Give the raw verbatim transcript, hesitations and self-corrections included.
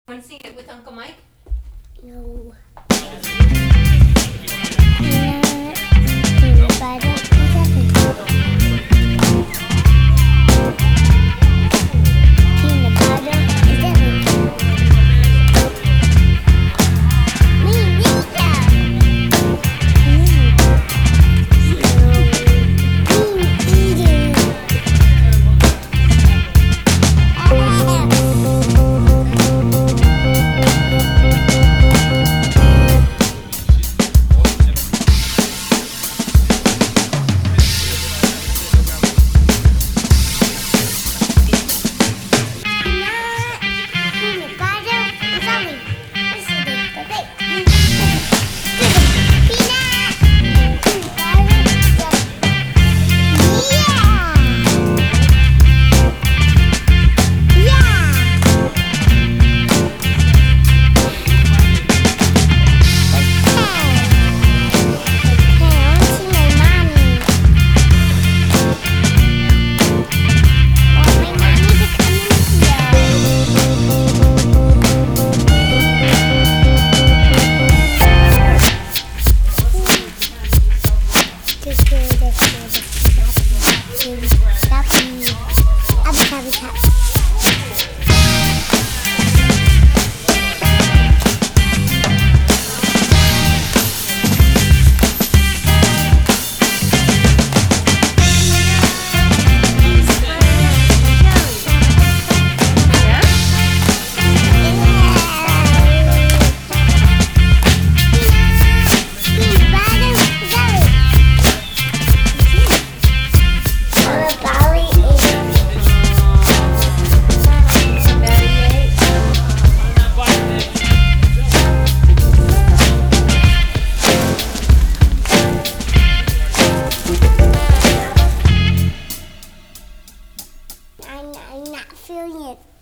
Want to sing it with Uncle Mike? No. Peanut butter and jelly. Peanut butter and jelly. Me neither. Mm. No. Me eating. Peanut butter and jelly. This is the perfect. Peanut. Peanut butter and jelly. Yeah. Yeah. Okay, I want to see my mommy. I want my mommy to come in here. Just do this, do this. Stop me. Abby, abby, abby. I'm, I'm not feeling it.